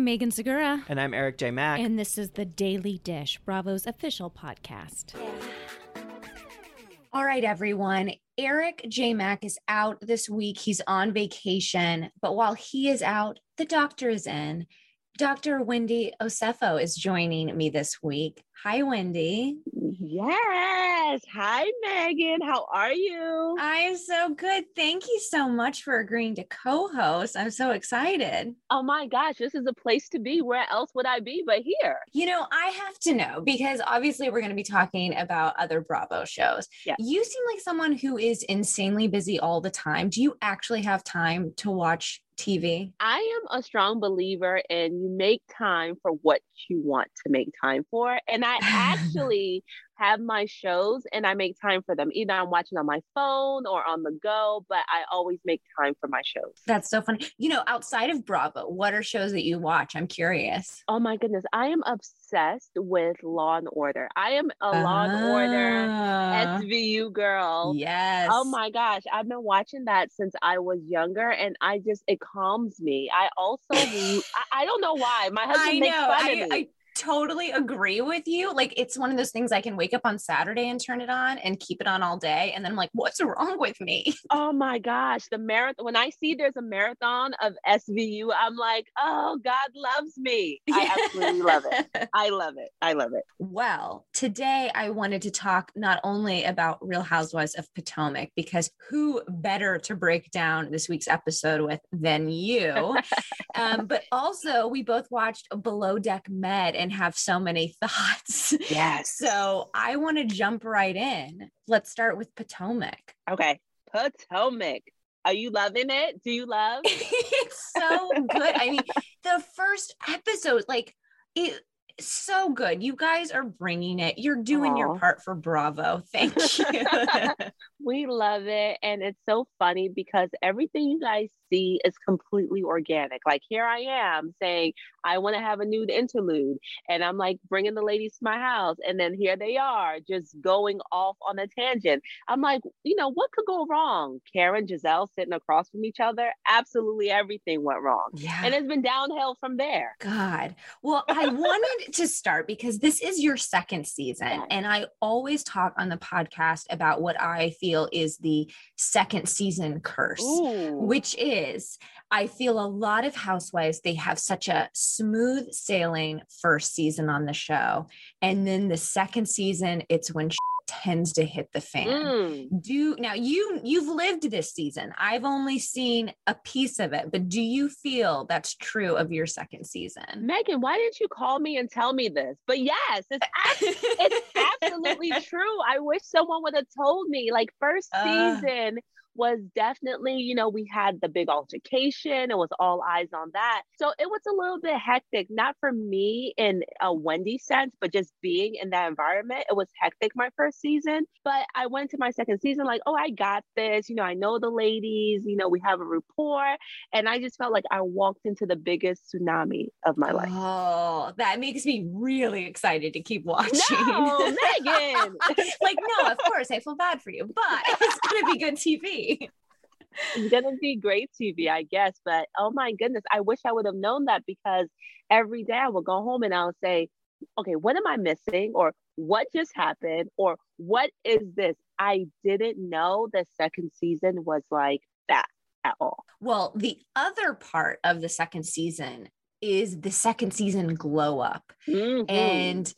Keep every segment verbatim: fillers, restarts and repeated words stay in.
I'm Megan Segura. And I'm Eric J. Mack. And this is The Daily Dish, Bravo's official podcast. All right, everyone. Eric J. Mack is out this week. He's on vacation. But while he is out, the doctor is in. Doctor Wendy Osefo is joining me this week. Hi, Wendy. Yes. Hi, Megan. How are you? I am so good. Thank you so much for agreeing to co-host. I'm so excited. Oh my gosh, this is a place to be. Where else would I be but here? You know, I have to know because obviously we're going to be talking about other Bravo shows. Yeah. You seem like someone who is insanely busy all the time. Do you actually have time to watch T V? I am a strong believer in you make time for what you want to make time for. And I actually have my shows and I make time for them. Either I'm watching on my phone or on the go, but I always make time for my shows. That's so funny. You know, outside of Bravo, what are shows that you watch? I'm curious. Oh my goodness. I am obsessed with Law and Order. I am a uh, Law and Order S V U girl. Yes. Oh my gosh. I've been watching that since I was younger and I just, it calms me. I also, I, I don't know why. My husband I makes know. fun I, of me. I totally agree with you. Like, it's one of those things I can wake up on Saturday and turn it on and keep it on all day. And then I'm like, what's wrong with me? Oh my gosh. The marathon, when I see there's a marathon of S V U, I'm like, oh, God loves me. Yeah. I absolutely love it. I love it. I love it. Well, today I wanted to talk not only about Real Housewives of Potomac, because who better to break down this week's episode with than you? um, but also we both watched Below Deck Med and have so many thoughts. Yes. So I want to jump right in. Let's start with Potomac. Okay. Potomac. Are you loving it? Do you love? It's so good. I mean, the first episode, like, it so good. You guys are bringing it. You're doing Aww. Your part for Bravo. Thank you. We love it. And it's so funny because everything you guys see is completely organic. Like, here I am saying, I want to have a nude interlude. And I'm like bringing the ladies to my house. And then here they are just going off on a tangent. I'm like, you know, what could go wrong? Karen, Giselle sitting across from each other. Absolutely everything went wrong. Yeah. And it's been downhill from there. God. Well, I wanted to start because this is your second season. Yes. And I always talk on the podcast about what I feel is the second season curse, Ooh. Which is, I feel a lot of housewives, they have such a smooth sailing first season on the show. And then the second season, it's when tends to hit the fan. Mm. Do now you you've lived this season. I've only seen a piece of it, but do you feel that's true of your second season? Megan, why didn't you call me and tell me this? But yes, it's ab- it's absolutely true. I wish someone would have told me. Like, first Uh. season was definitely, you know, we had the big altercation. It was all eyes on that. So it was a little bit hectic, not for me in a Wendy sense, but just being in that environment. It was hectic my first season, but I went to my second season like, oh, I got this. You know, I know the ladies, you know, we have a rapport. And I just felt like I walked into the biggest tsunami of my life. Oh, that makes me really excited to keep watching. No, Megan. Like, no, of course, I feel bad for you, but it's going to be good T V. It's gonna be great T V, I guess. But oh my goodness, I wish I would have known that, because every day I would go home and I would say, okay, what am I missing? Or what just happened? Or what is this? I didn't know the second season was like that at all. Well, the other part of the second season is the second season glow up. Mm-hmm. And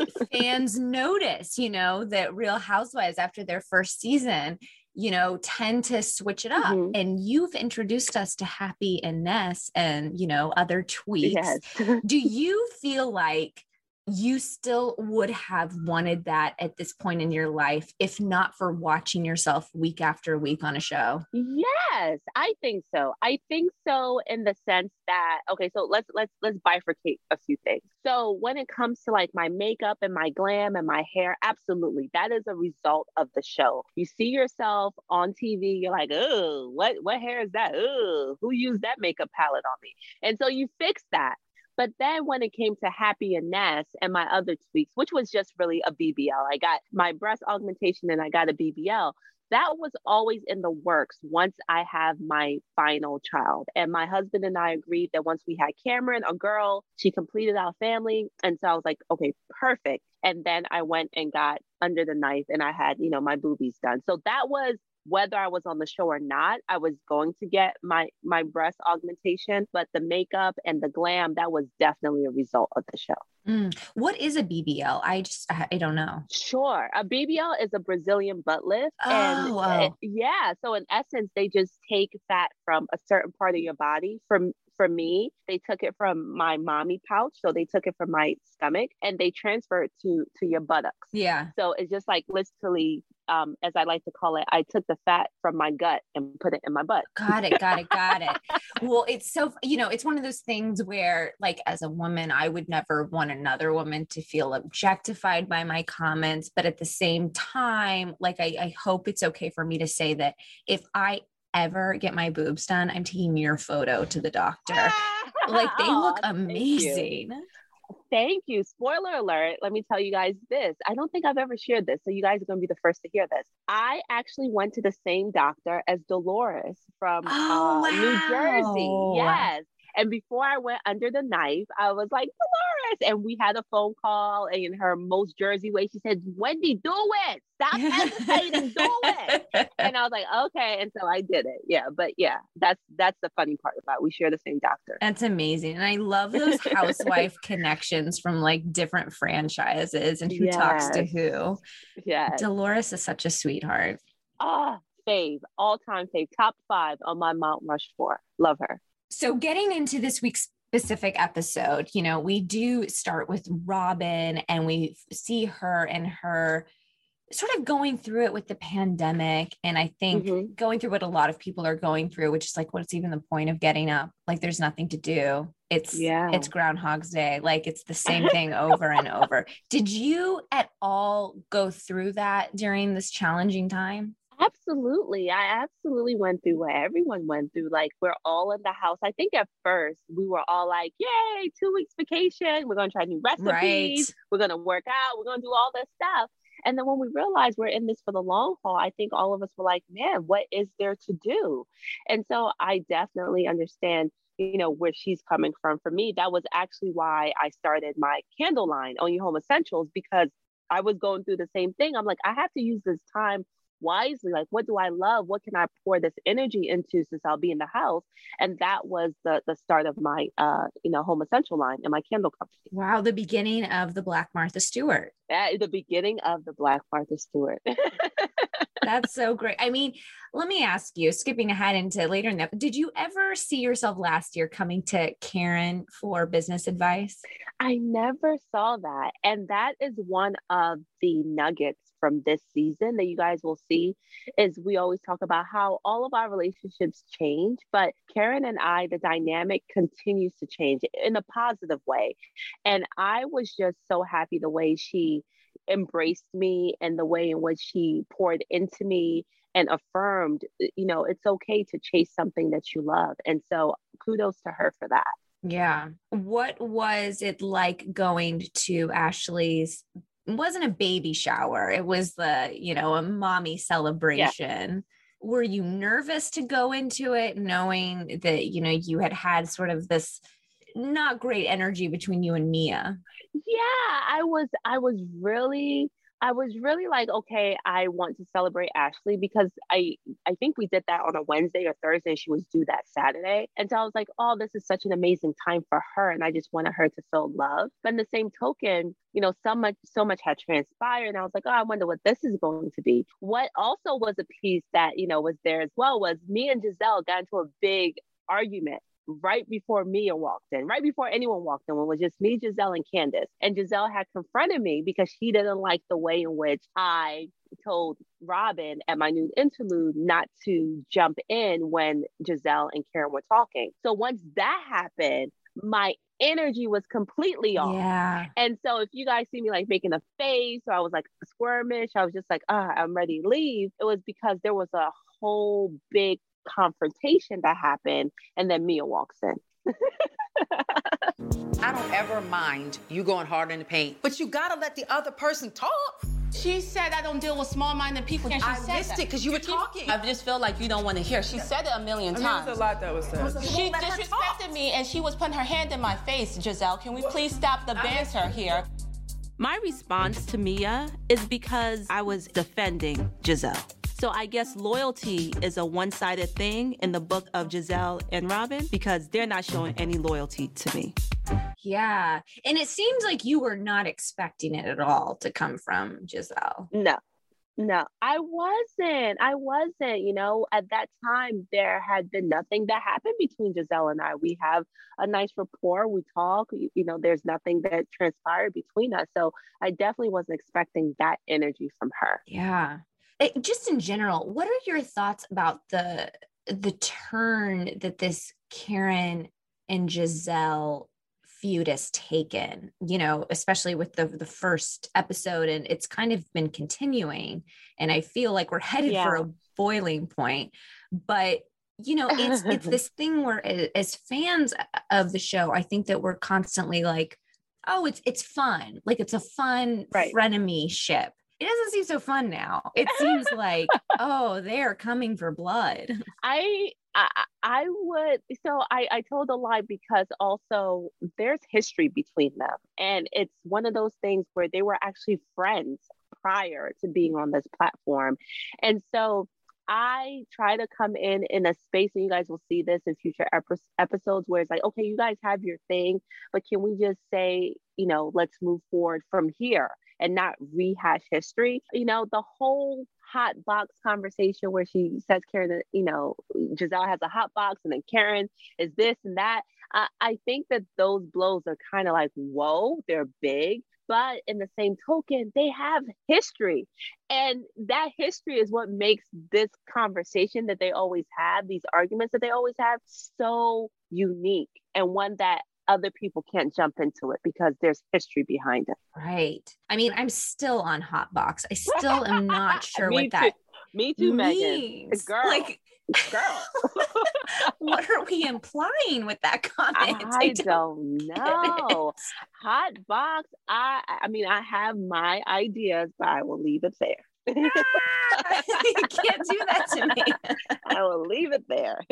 fans notice, you know, that Real Housewives after their first season, you know, tend to switch it up. Mm-hmm. And you've introduced us to Happy and Ness and, you know, other tweaks. Yes. Do you feel like you still would have wanted that at this point in your life, if not for watching yourself week after week on a show? Yes, I think so. I think so in the sense that, okay, so let's let's let's bifurcate a few things. So when it comes to like my makeup and my glam and my hair, absolutely, that is a result of the show. You see yourself on T V, you're like, oh, what what hair is that? Oh, who used that makeup palette on me? And so you fix that. But then when it came to Happy and Ness and my other tweaks, which was just really a B B L, I got my breast augmentation and I got a B B L. that was always in the works once I have my final child. And my husband and I agreed that once we had Cameron, a girl, she completed our family. And so I was like, okay, perfect. And then I went and got Under the Knife and I had, you know, my boobies done. So that was whether I was on the show or not, I was going to get my my breast augmentation, but the makeup and the glam, that was definitely a result of the show. Mm. What is a B B L? I just, I don't know. Sure. A B B L is a Brazilian butt lift. Oh, and wow. it, yeah. So in essence, they just take fat from a certain part of your body. From For me, they took it from my mommy pouch. So they took it from my stomach and they transferred it to, to your buttocks. Yeah. So it's just like literally, um, as I like to call it, I took the fat from my gut and put it in my butt. Got it. Got it. Got it. Well, it's so, you know, it's one of those things where like, as a woman, I would never want another woman to feel objectified by my comments. But at the same time, like, I, I hope it's okay for me to say that if I ever get my boobs done, I'm taking your photo to the doctor. Like they look Aw, amazing. Thank you. Thank you. Spoiler alert. Let me tell you guys this. I don't think I've ever shared this. So you guys are going to be the first to hear this. I actually went to the same doctor as Dolores from Oh, uh, New Jersey. wow. Yes. And before I went Under the Knife, I was like, Dolores. And we had a phone call. And in her most Jersey way, she said, Wendy, do it. Stop hesitating. Do it. And I was like, okay. And so I did it. Yeah. But yeah, that's that's the funny part about it. We share the same doctor. That's amazing. And I love those housewife connections from like different franchises and who Yes. talks to who. Yeah. Dolores is such a sweetheart. Ah, fave. All-time fave. Top five on my Mount Rushmore. Love her. So getting into this week's specific episode, you know, we do start with Robin and we see her and her sort of going through it with the pandemic. And I think Mhm. going through what a lot of people are going through, which is like, what's even the point of getting up? Like, there's nothing to do. It's, Yeah. it's Groundhog's Day. Like it's the same thing over and over. Did you at all go through that during this challenging time? Absolutely. I absolutely went through what everyone went through. Like we're all in the house. I think at first we were all like, yay, two weeks vacation. We're going to try new recipes. Right. We're going to work out. We're going to do all this stuff. And then when we realized we're in this for the long haul, I think all of us were like, man, what is there to do? And so I definitely understand, you know, where she's coming from. For me, that was actually why I started my candle line, Own Your Home Essentials, because I was going through the same thing. I'm like, I have to use this time wisely. Like, what do I love? What can I pour this energy into since I'll be in the house? And that was the the start of my, uh, you know, home essential line and my candle company. Wow. The beginning of the Black Martha Stewart. That is the beginning of the Black Martha Stewart. That's so great. I mean, let me ask you, skipping ahead into later in that, did you ever see yourself last year coming to Karen for business advice? I never saw that. And that is one of the nuggets from this season that you guys will see is we always talk about how all of our relationships change, but Karen and I, the dynamic continues to change in a positive way. And I was just so happy the way she embraced me and the way in which she poured into me and affirmed, you know, it's okay to chase something that you love. And so kudos to her for that. Yeah. What was it like going to Ashley's? It wasn't a baby shower. It was the, you know, a mommy celebration. Yeah. Were you nervous to go into it knowing that, you know, you had had sort of this not great energy between you and Mia? Yeah, I was, I was really, I was really like, okay, I want to celebrate Ashley because I, I think we did that on a Wednesday or Thursday. She was due that Saturday. And so I was like, oh, this is such an amazing time for her. And I just wanted her to feel love. But in the same token, you know, so much, so much had transpired. And I was like, oh, I wonder what this is going to be. What also was a piece that, you know, was there as well was me and Giselle got into a big argument right before Mia walked in, right before anyone walked in. It was just me, Giselle, and Candace. And Giselle had confronted me because she didn't like the way in which I told Robin at my nude interlude not to jump in when Giselle and Karen were talking. So once that happened, my energy was completely off. Yeah. And so if you guys see me like making a face or I was like squirmish, I was just like, ah, I'm ready to leave. It was because there was a whole big confrontation that happened, and then Mia walks in. I don't ever mind you going hard in the paint, but you gotta let the other person talk. She said I don't deal with small-minded people. Yeah, I said missed that. it because you were talking. I just feel like you don't want to hear. She said it a million I mean, times. there's a lot that was said. She disrespected me and she was putting her hand in my face. Giselle, can we please stop the banter here? My response to Mia is because I was defending Giselle. So I guess loyalty is a one-sided thing in the book of Giselle and Robin because they're not showing any loyalty to me. Yeah. And it seems like you were not expecting it at all to come from Giselle. No, no, I wasn't. I wasn't. You know, at that time, there had been nothing that happened between Giselle and I. We have a nice rapport. We talk, you, you know, there's nothing that transpired between us. So I definitely wasn't expecting that energy from her. Yeah. It, just in general, what are your thoughts about the the turn that this Karen and Giselle feud has taken, you know, especially with the the first episode, and it's kind of been continuing, and I feel like we're headed Yeah. for a boiling point. But you know, it's it's this thing where as fans of the show, I think that we're constantly like, oh, it's it's fun, like it's a fun Right. frenemy ship. It doesn't seem so fun now. It seems like, oh, they're coming for blood. I I, I would so I, I told a lie because also there's history between them. And it's one of those things where they were actually friends prior to being on this platform. And so I try to come in in a space, and you guys will see this in future epi- episodes where it's like, okay, you guys have your thing, but can we just say, you know, let's move forward from here and not rehash history? You know, the whole hot box conversation where she says Karen, you know, Giselle has a hot box and then Karen is this and that. I, I think that those blows are kind of like, whoa, they're big. But in the same token, they have history. And that history is what makes this conversation that they always have, these arguments that they always have, so unique, and one that other people can't jump into it because there's history behind it. Right. I mean, I'm still on Hotbox. I still am not sure Me what too. that Me too, Megan. means. Girl. Like, Girl. what are we implying with that comment? I don't know. Hot box. I I mean, I have my ideas, but I will leave it there. You can't do that to me. I will leave it there.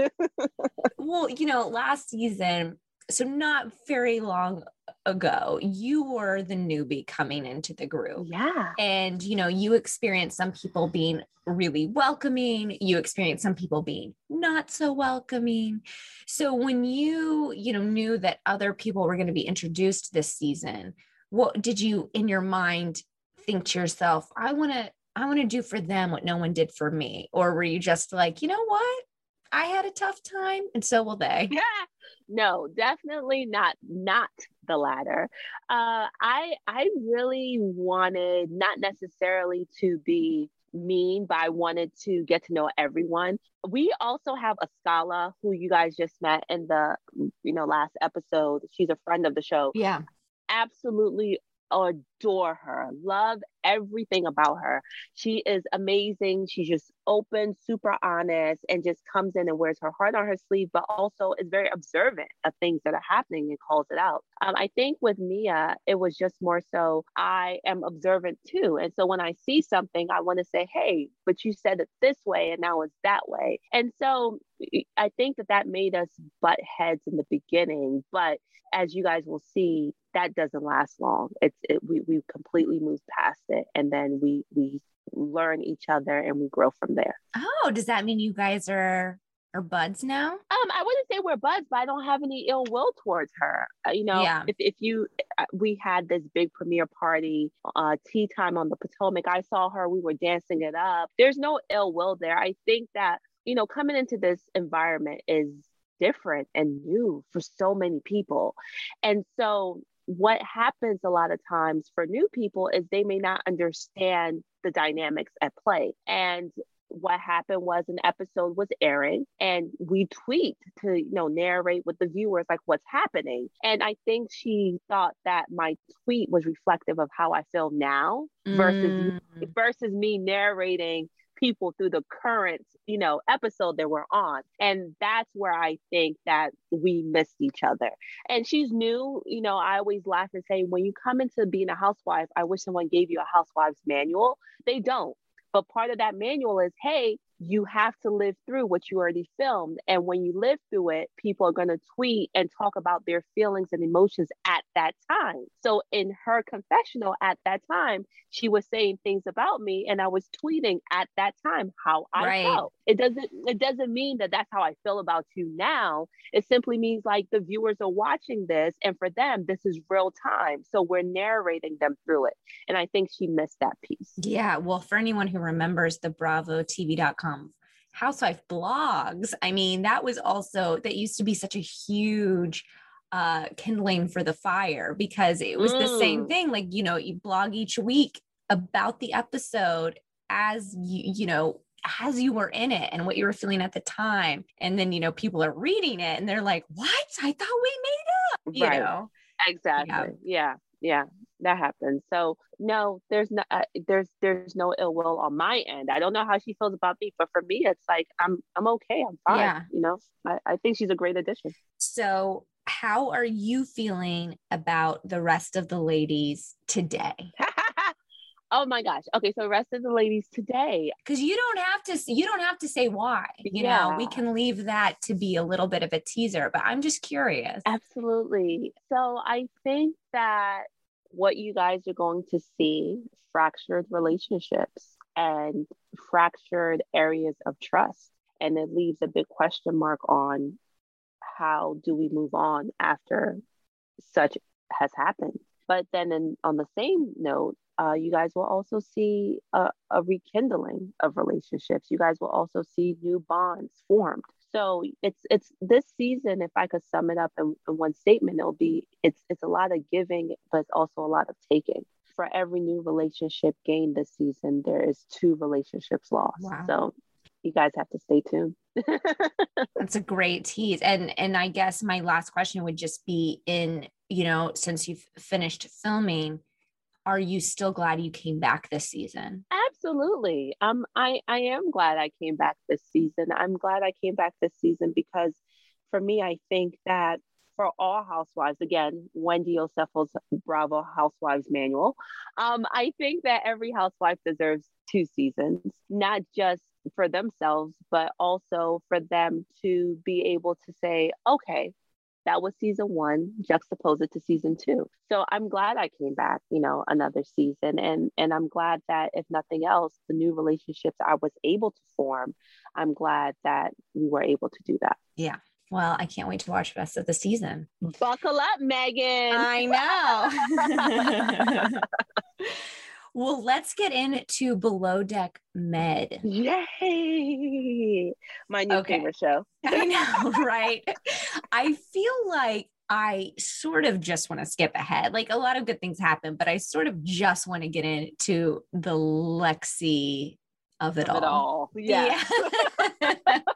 Well, you know, last season, so not very long ago, you were the newbie coming into the group. Yeah. And, you know, you experienced some people being really welcoming. You experienced some people being not so welcoming. So when you, you know, knew that other people were going to be introduced this season, what did you in your mind think to yourself, I want to, I want to do for them what no one did for me? Or were you just like, you know what? I had a tough time and so will they. Yeah. No, definitely not not the latter. Uh I I really wanted not necessarily to be mean, but I wanted to get to know everyone. We also have a Scala who you guys just met in the you know last episode. She's a friend of the show. Yeah. Absolutely adore her, love everything about her. She is amazing. She's just open, super honest, and just comes in and wears her heart on her sleeve, but also is very observant of things that are happening and calls it out. Um, I think with Mia, it was just more so I am observant too. And so when I see something, I want to say, hey, but you said it this way and now it's that way. And so I think that that made us butt heads in the beginning, but as you guys will see, that doesn't last long. It's it, we we completely move past it, and then we we learn each other and we grow from there. Oh, does that mean you guys are are buds now? Um, I wouldn't say we're buds, but I don't have any ill will towards her. Uh, you know, Yeah. if if you, uh, we had this big premiere party, uh, tea time on the Potomac. I saw her. We were dancing it up. There's no ill will there. I think that you know, coming into this environment is different and new for so many people, and so what happens a lot of times for new people is they may not understand the dynamics at play. And what happened was an episode was airing and we tweet to, you know, narrate with the viewers, like what's happening. And I think she thought that my tweet was reflective of how I feel now versus, Mm. versus me narrating people through the current, you know, episode that we're on. And that's where I think that we missed each other. And she's new. You know, I always laugh and say, when you come into being a housewife, I wish someone gave you a housewife's manual. They don't. But part of that manual is, hey, you have to live through what you already filmed. And when you live through it, people are going to tweet and talk about their feelings and emotions at that time. So in her confessional at that time, she was saying things about me, and I was tweeting at that time how I Right. felt. It doesn't, it doesn't mean that that's how I feel about you now. It simply means like the viewers are watching this, and for them, this is real time. So we're narrating them through it. And I think she missed that piece. Yeah. Well, for anyone who remembers the Bravo T V dot com housewife blogs, I mean, that was also, that used to be such a huge uh, kindling for the fire, because it was mm. the same thing. Like, you know, you blog each week about the episode as you, you know, as you were in it and what you were feeling at the time. And then, you know, people are reading it and they're like, what? I thought we made up, you right. know? Exactly. Yeah. yeah. Yeah. That happens. So no, there's no, uh, there's, there's no ill will on my end. I don't know how she feels about me, but for me, it's like, I'm, I'm okay. I'm fine. Yeah. You know, I, I think she's a great addition. So how are you feeling about the rest of the ladies today? Oh my gosh. Okay. So the rest of the ladies today. Because you don't have to, you don't have to say why, you yeah. know, we can leave that to be a little bit of a teaser, but I'm just curious. Absolutely. So I think that what you guys are going to see, fractured relationships and fractured areas of trust. And it leaves a big question mark on how do we move on after such has happened. But then in, on the same note, Uh, you guys will also see a, a rekindling of relationships. You guys will also see new bonds formed. So it's it's this season, if I could sum it up in, in one statement, it'll be it's it's a lot of giving, but it's also a lot of taking. For every new relationship gained this season, there is two relationships lost. Wow. So you guys have to stay tuned. That's a great tease. And and I guess my last question would just be, in, you know, since you've finished filming, are you still glad you came back this season? Absolutely. Um, I, I am glad I came back this season. I'm glad I came back this season because for me, I think that for all housewives, again, Wendy Osefo's Bravo Housewives Manual, um, I think that every housewife deserves two seasons, not just for themselves, but also for them to be able to say, okay, that was season one, juxtapose it to season two. So I'm glad I came back, you know, another season. And, and I'm glad that if nothing else, the new relationships I was able to form, I'm glad that we were able to do that. Yeah. Well, I can't wait to watch the rest of the season. Buckle up, Megan. I know. Well, let's get into Below Deck Med. Yay! My new okay. favorite show. I know, right? I feel like I sort of just want to skip ahead. Like, a lot of good things happen, but I sort of just want to get into the Lexi of it of all. It all. Yes. Yeah.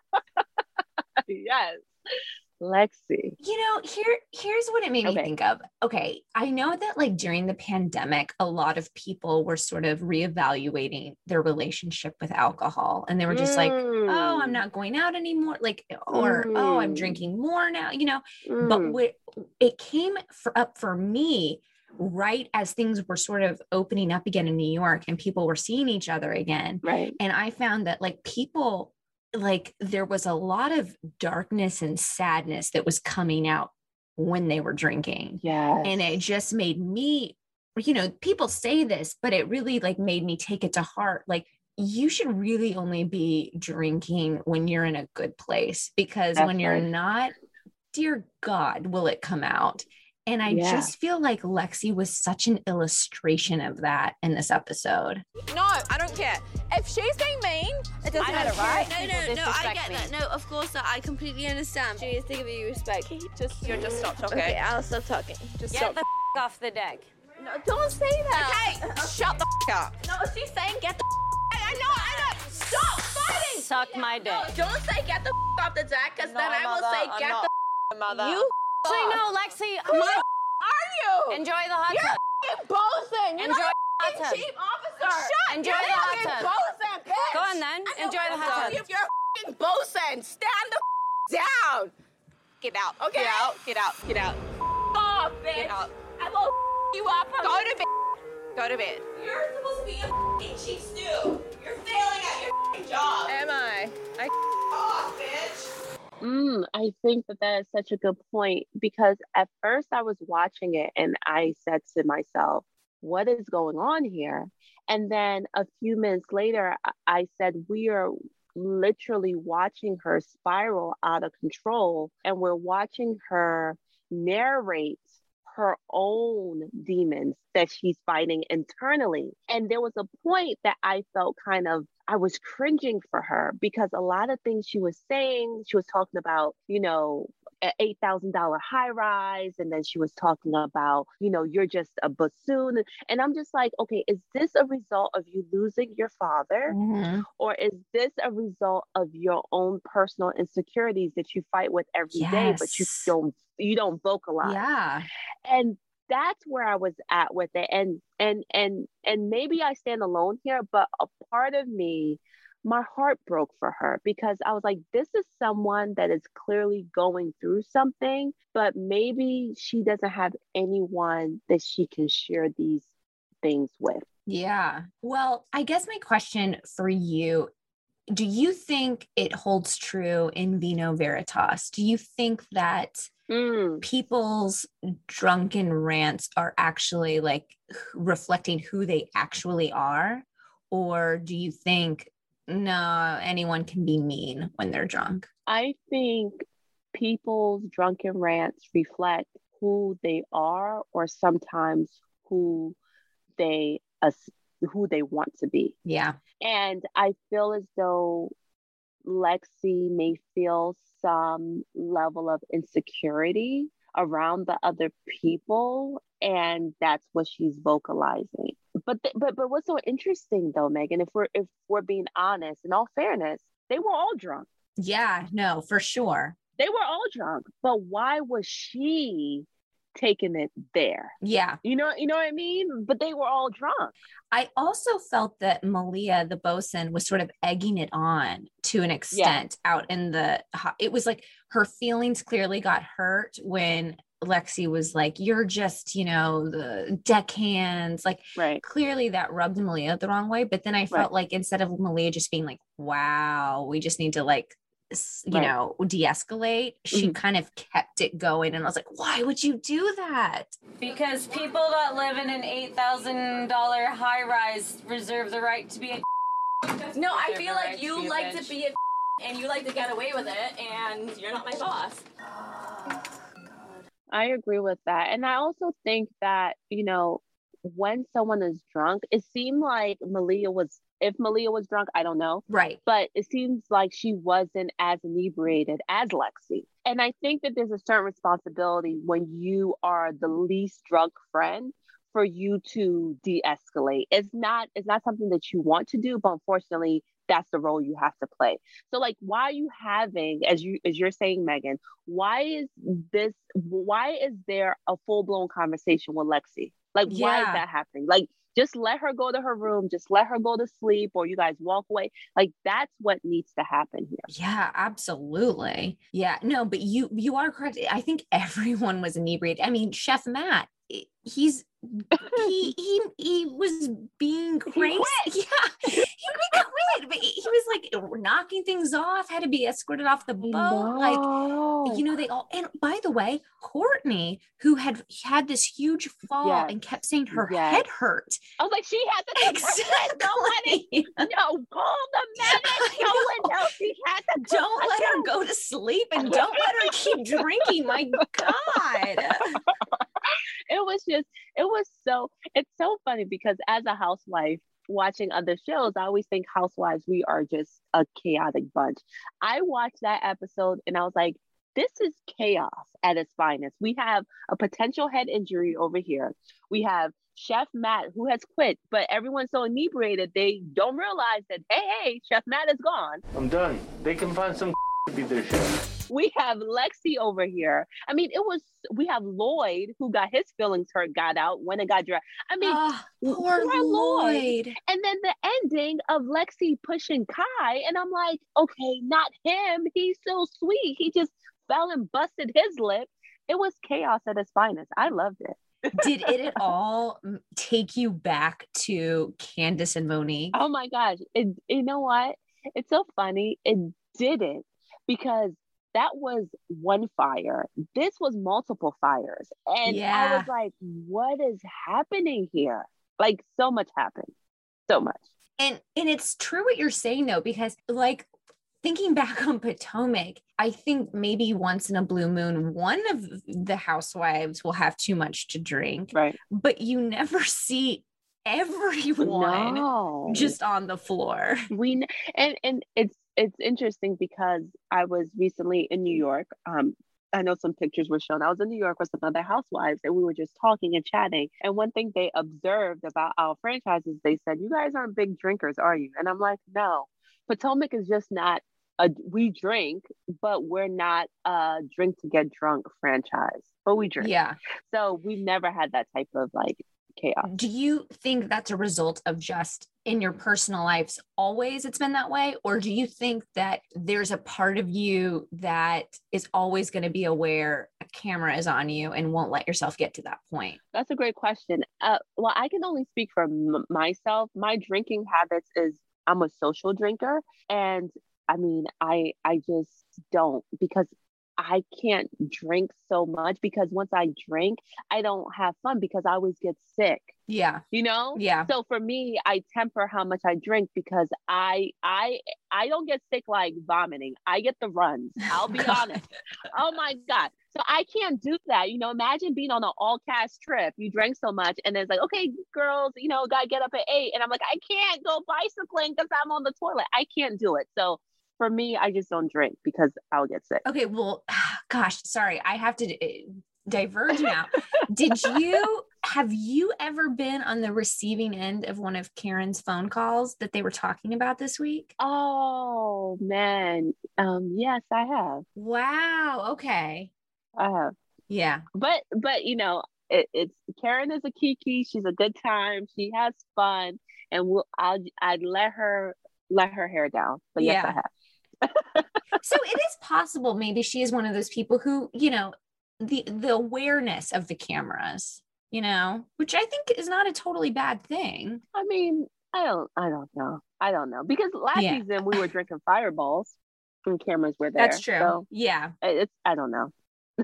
Yes. Lexi. You know, here, here's what it made okay. me think of. Okay. I know that like during the pandemic, a lot of people were sort of reevaluating their relationship with alcohol. And they were just mm. like, oh, I'm not going out anymore. Like, or, mm. oh, I'm drinking more now, you know, mm. but what, it came for, up for me right as things were sort of opening up again in New York and people were seeing each other again. Right. And I found that like people, like there was a lot of darkness and sadness that was coming out when they were drinking. Yeah. And it just made me, you know, people say this, but it really like made me take it to heart. Like, you should really only be drinking when you're in a good place, because That's when you're right. not, dear God, will it come out? And I yeah. just feel like Lexi was such an illustration of that in this episode. No, I don't care. If she's being mean, it doesn't matter, right? No, no, no, I get that. No, of course, I completely understand. She needs to give you respect. Just, you're just stop talking. Okay, I'll stop talking. Just get stop. the f- off the deck. No, don't say that. Okay, shut the f- up. No, she's saying get the f- I know, I know. Stop fighting. Suck my dick. No, don't say get the f- off the deck, because then I will say get the f- mother. You actually know, Lexi. Who my are you? Enjoy the hot tub. You're bosun. You're Enjoy not the hot tub. Chief officer. Shut. Enjoy You're the hot tub. bosun. bitch. Go on then. Enjoy the hot tub. If you're a f***ing bosun, stand the f- down. Get out. Okay. Get out. Get out. Get out. Oh, bitch. Get out. I will f- you up. Go to bed. Go to bed. You're supposed to be a f***ing chief stew. You're failing at your f***ing job. Am I? I off, bitch. Mm, I think that that is such a good point because at first I was watching it and I said to myself, what is going on here? And then a few minutes later, I- I said, we are literally watching her spiral out of control and we're watching her narrate her own demons that she's fighting internally. And there was a point that I felt kind of, I was cringing for her because a lot of things she was saying, she was talking about, you know, an eight thousand dollars high rise. And then she was talking about, you know, you're just a bassoon. And I'm just like, okay, is this a result of you losing your father? Mm-hmm. Or is this a result of your own personal insecurities that you fight with every Yes. day, but you don't, you don't vocalize? Yeah. And that's where I was at with it. And and and and maybe I stand alone here, but a part of me, my heart broke for her because I was like, this is someone that is clearly going through something, but maybe she doesn't have anyone that she can share these things with. Yeah. Well, I guess my question for you, do you think it holds true in Vino Veritas? Do you think that Mm. people's drunken rants are actually like reflecting who they actually are? Or do you think, no, anyone can be mean when they're drunk? I think people's drunken rants reflect who they are or sometimes who they uh, who they want to be. Yeah. And I feel as though Lexi may feel some level of insecurity around the other people, and that's what she's vocalizing. But th- but but what's so interesting though, Megan, if we're if we're being honest, in all fairness, they were all drunk. Yeah, no, for sure. They were all drunk, but why was she taking it there? Yeah. You know, you know what I mean? But they were all drunk. I also felt that Malia, the bosun, was sort of egging it on to an extent yeah. out in the, it was like her feelings clearly got hurt when Lexi was like, you're just, you know, the deckhands. Like, right. Clearly that rubbed Malia the wrong way. But then I felt right. like instead of Malia just being like, wow, we just need to like, you right. know, de-escalate, she mm-hmm. kind of kept it going. And I was like, why would you do that? Because people that live in an eight thousand dollars high rise reserve the right to be a No, I feel like right you to like to be a and you like to get away with it, and you're not my boss. Oh, I agree with that. And I also think that, you know, when someone is drunk, it seemed like Malia was, if Malia was drunk, I don't know. Right. But it seems like she wasn't as inebriated as Lexi. And I think that there's a certain responsibility when you are the least drunk friend for you to de-escalate. It's not, it's not something that you want to do, but unfortunately, that's the role you have to play. So like, why are you having, as you, as you're saying, Megan, why is this, why is there a full-blown conversation with Lexi? Like, yeah. why is that happening? Like, just let her go to her room. Just let her go to sleep, or you guys walk away. Like, that's what needs to happen here. Yeah, absolutely. Yeah, no, but you, you are correct. I think everyone was inebriated. I mean, Chef Matt, he's, he, he, he was being crazy. Yeah, he quit, but he was like knocking things off, had to be escorted off the boat. No. Like, you know, they all, and by the way, Courtney, who had had this huge fall yes. and kept saying her yes. head hurt. I was like, she had to take exactly. Nobody, no, call the medic. No one knows she had to. Don't let her go to sleep and don't let her keep drinking. My God. It was just, it was so, it's so funny because as a housewife watching other shows, I always think housewives, we are just a chaotic bunch. I watched that episode and I was like, this is chaos at its finest. We have a potential head injury over here. We have Chef Matt who has quit, but everyone's so inebriated, they don't realize that, hey, hey, Chef Matt is gone. I'm done. They can find some to be their chef. We have Lexi over here. I mean, it was, we have Lloyd who got his feelings hurt, got out, went and got dressed. I mean, Oh, poor, poor Lloyd. Lloyd. And then the ending of Lexi pushing Kai. And I'm like, okay, not him. He's so sweet. He just fell and busted his lip. It was chaos at its finest. I loved it. Did it at all take you back to Candace and Monique? Oh my gosh. It, you know what? It's so funny. It didn't, because that was one fire. This was multiple fires. And Yeah. I was like, what is happening here? Like, so much happened. So much. And and it's true what you're saying though, because like thinking back on Potomac, I think maybe once in a blue moon, one of the housewives will have too much to drink, Right. but you never see everyone No. just on the floor. We kn- and and it's it's interesting because I was recently in New York. Um, I know some pictures were shown. I was in New York with some other housewives, and we were just talking and chatting. And one thing they observed about our franchises, they said, "You guys aren't big drinkers, are you?" And I'm like, "No, Potomac is just not a. We drink, but we're not a drink to get drunk franchise. But we drink. Yeah. So we've never had that type of like chaos." Do you think that's a result of just in your personal lives always it's been that way? Or do you think that there's a part of you that is always going to be aware a camera is on you and won't let yourself get to that point? That's a great question. Uh, well, I can only speak for m- myself. My drinking habits is I'm a social drinker. And I mean, I I just don't, because I can't drink so much, because once I drink, I don't have fun because I always get sick, Yeah. you know? Yeah. So for me, I temper how much I drink, because I I I don't get sick like vomiting. I get the runs. I'll be God. honest. Oh my God. So I can't do that. You know, imagine being on an all cast trip. You drank so much and then it's like, okay, girls, you know, gotta get up at eight. And I'm like, I can't go bicycling because I'm on the toilet. I can't do it. So for me, I just don't drink because I'll get sick. Okay. Well, gosh, sorry. I have to uh, diverge now. Did you, have you ever been on the receiving end of one of Karen's phone calls that they were talking about this week? Oh man. Um, yes, I have. Wow. Okay. I have. Yeah. But but you know, it, it's Karen is a kiki. She's a good time. She has fun, and we'll I'll I'd let her let her hair down. But yes, Yeah. I have. So it is possible maybe she is one of those people who, you know, the the awareness of the cameras, you know, which I think is not a totally bad thing. I mean, I don't I don't know. I don't know. Because last Yeah. season we were drinking fireballs and cameras were there. That's true. So Yeah. it's I don't know.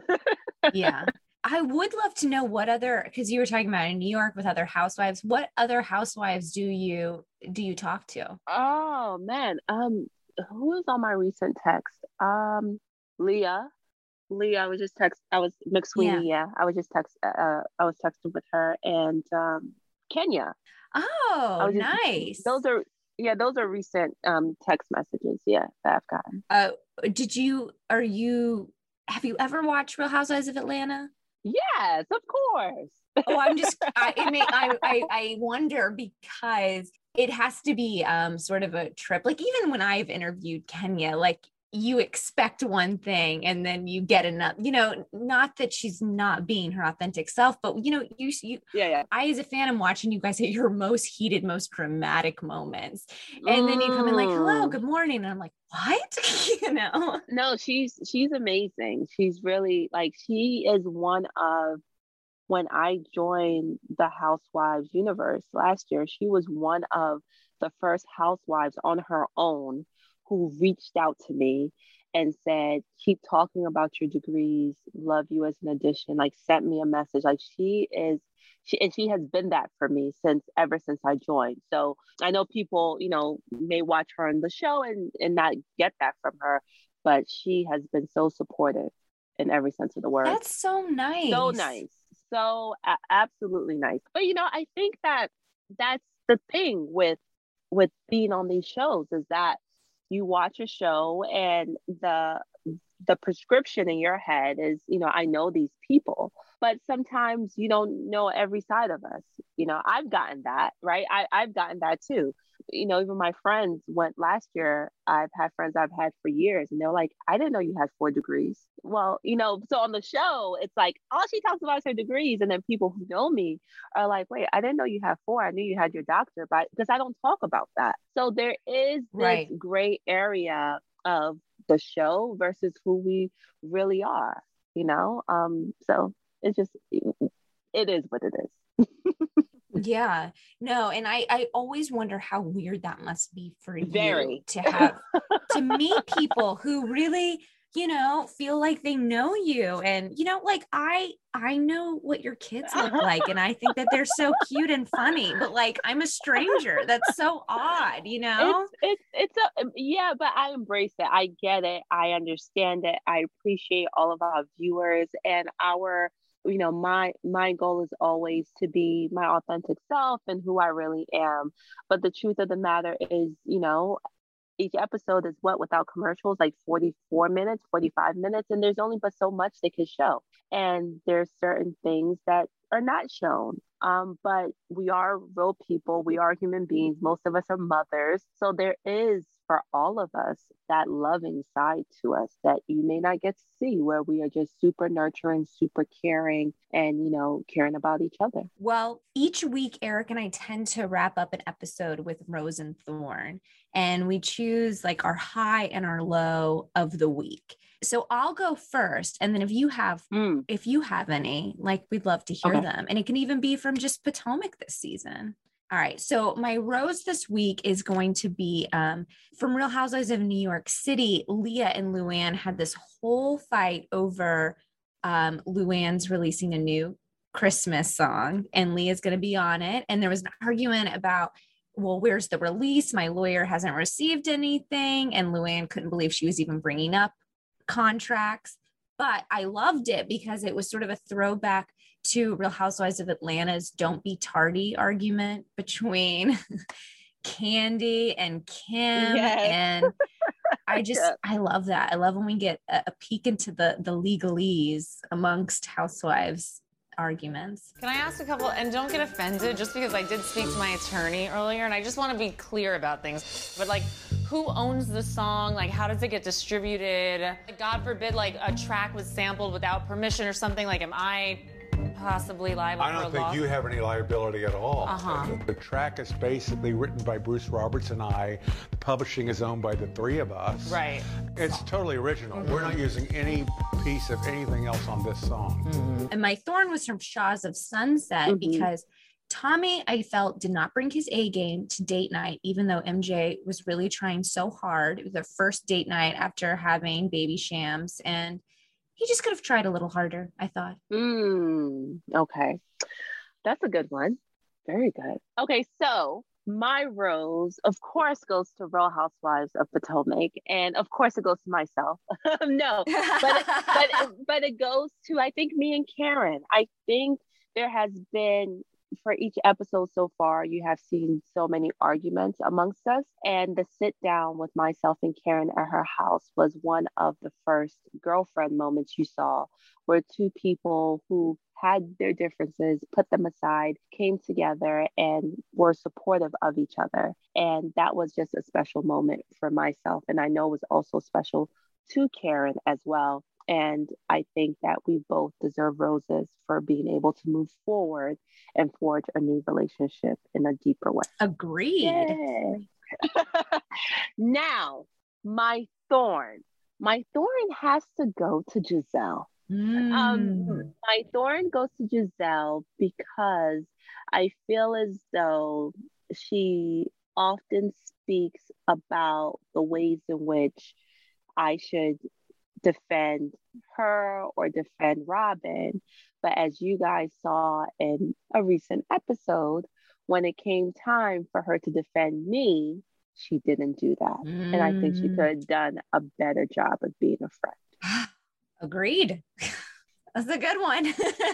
Yeah. I would love to know what other, because you were talking about in New York with other housewives, what other housewives do you do you talk to? Oh man. Um who is on my recent text? Um Leah. Leah, I was just text I was McSweeney, yeah. I was just text uh I was texting with her, and um Kenya. Oh, I was just- nice. Those are yeah, those are recent um text messages, yeah, that I've gotten. Uh, did you, are you, have you ever watched Real Housewives of Atlanta? Yes, of course. Oh, I'm just, I, it may, I, I, I wonder because it has to be um sort of a trip. Like even when I've interviewed Kenya, like you expect one thing and then you get another, you know, not that she's not being her authentic self, but you know, you, you, Yeah, yeah. I, as a fan, am watching you guys at your most heated, most dramatic moments. And then you come in like, hello, Mm. good morning. And I'm like, what? You know? No, she's she's amazing. She's really like she is one of, when I joined the Housewives universe last year, she was one of the first housewives on her own who reached out to me and said, keep talking about your degrees, love you as an addition, like sent me a message. Like she is, she, and she has been that for me since, ever since I joined. So I know people, you know, may watch her on the show and, and not get that from her, but she has been so supportive in every sense of the word. That's so nice. So nice. So a- absolutely nice. But, you know, I think that that's the thing with, with being on these shows is that you watch a show and the the prescription in your head is, you know, I know these people, but sometimes you don't know every side of us. You know, I've gotten that, right? I, I've gotten that too. you know, even my friends went last year. I've had friends I've had for years, and they're like, I didn't know you had four degrees. Well, you know, so on the show, it's like all she talks about is her degrees. And then people who know me are like, wait, I didn't know you had four. I knew you had your doctor, but because I don't talk about that. So there is this Right. gray area of the show versus who we really are, you know? Um, so it's just, it is what it is. Yeah, no. And I, I always wonder how weird that must be for Very. you to have, to meet people who really, you know, feel like they know you. And, you know, like I, I know what your kids look like, and I think that they're so cute and funny, but like, I'm a stranger. That's so odd, you know? It's, it's, it's a, yeah, but I embrace it. I get it. I understand it. I appreciate all of our viewers and our, you know, my my goal is always to be my authentic self and who I really am. But the truth of the matter is, you know, each episode is what, without commercials, like forty-four minutes, forty-five minutes, and there's only but so much they can show. And there's certain things that are not shown. Um, but we are real people. We are human beings. Most of us are mothers. So there is, for all of us, that loving side to us that you may not get to see, where we are just super nurturing, super caring, and, you know, caring about each other. Well, each week, Eric and I tend to wrap up an episode with Rose and Thorn, and we choose like our high and our low of the week. So I'll go first. And then if you have, Mm. if you have any, like, we'd love to hear Okay. them. And it can even be from just Potomac this season. All right. So my rose this week is going to be um, from Real Housewives of New York City. Leah and Luann had this whole fight over um, Luann's releasing a new Christmas song, and Leah's going to be on it. And there was an argument about, well, where's the release? My lawyer hasn't received anything. And Luann couldn't believe she was even bringing up contracts. But I loved it because it was sort of a throwback to Real Housewives of Atlanta's "Don't Be Tardy" argument between Candy and Kim. Yes. And I just, Yeah. I love that. I love when we get a, a peek into the, the legalese amongst housewives arguments. Can I ask a couple, and don't get offended just because I did speak to my attorney earlier and I just want to be clear about things, but like, who owns the song? Like, how does it get distributed? God forbid, like a track was sampled without permission or something, like am I possibly liable I for a don't think loss? you have any liability at all. Uh-huh. The, the track is basically written by Bruce Roberts and I. The publishing is owned by the three of us. Right. It's totally original. Mm-hmm. We're not using any piece of anything else on this song. Mm-hmm. And my thorn was from Shaws of Sunset Mhm. because Tommy, I felt, did not bring his A game to date night, even though M J was really trying so hard. It was their first date night after having baby shams, and he just could have tried a little harder, I thought. Mm, okay. That's a good one. Very good. Okay, so my rose, of course, goes to Real Housewives of Potomac. And of course it goes to myself. No, but, but, but it goes to, I think, me and Karen. I think there has been, for each episode so far, you have seen so many arguments amongst us. And the sit down with myself and Karen at her house was one of the first girlfriend moments you saw, where two people who had their differences, put them aside, came together and were supportive of each other. And that was just a special moment for myself. And I know it was also special to Karen as well. And I think that we both deserve roses for being able to move forward and forge a new relationship in a deeper way. Agreed. Yay. Now, my thorn. My thorn has to go to Gizelle. Mm. Um, my thorn goes to Gizelle because I feel as though she often speaks about the ways in which I should defend her or defend Robin. But as you guys saw in a recent episode, when it came time for her to defend me, she didn't do that. Mm. And I think she could have done a better job of being a friend. Agreed. That's a good one.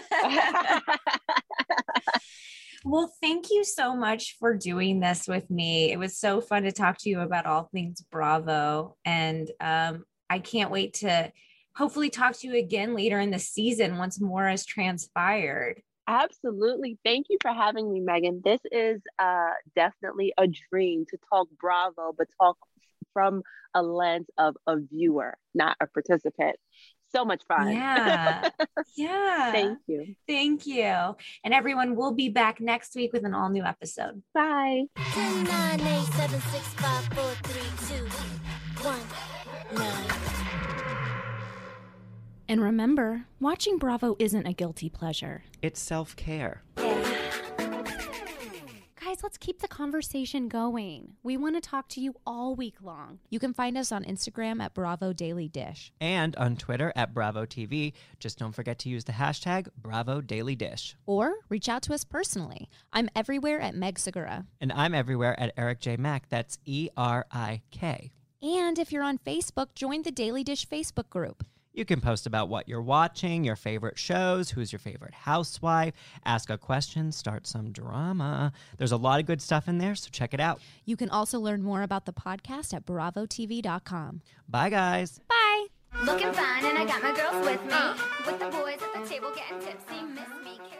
Well, thank you so much for doing this with me. It was so fun to talk to you about all things Bravo. And um, I can't wait to hopefully talk to you again later in the season once more has transpired. Absolutely. Thank you for having me, Megan. This is uh, definitely a dream to talk Bravo, but talk from a lens of a viewer, not a participant. So much fun. Yeah. Yeah. Thank you. Thank you. And everyone, we'll be back next week with an all new episode. Bye. ten, nine, eight, seven, six, five, four, three, two, one, nine. And remember, watching Bravo isn't a guilty pleasure. It's self-care. Guys, let's keep the conversation going. We want to talk to you all week long. You can find us on Instagram at Bravo Daily Dish. And on Twitter at Bravo T V. Just don't forget to use the hashtag Bravo Daily Dish. Or reach out to us personally. I'm everywhere at Meg Segura. And I'm everywhere at Eric J. Mack. That's E R I K. And if you're on Facebook, join the Daily Dish Facebook group. You can post about what you're watching, your favorite shows, who's your favorite housewife, ask a question, start some drama. There's a lot of good stuff in there, so check it out. You can also learn more about the podcast at bravo t v dot com. Bye, guys. Bye. Looking fine, and I got my girls with me. With the boys at the table getting tipsy. Miss me.